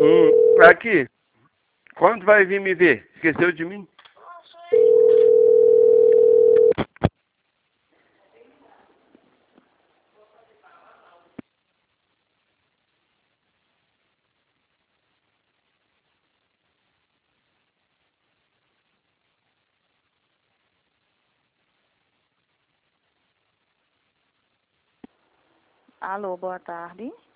Aqui. Quando vai vir me ver? Esqueceu de mim? Alô, boa tarde.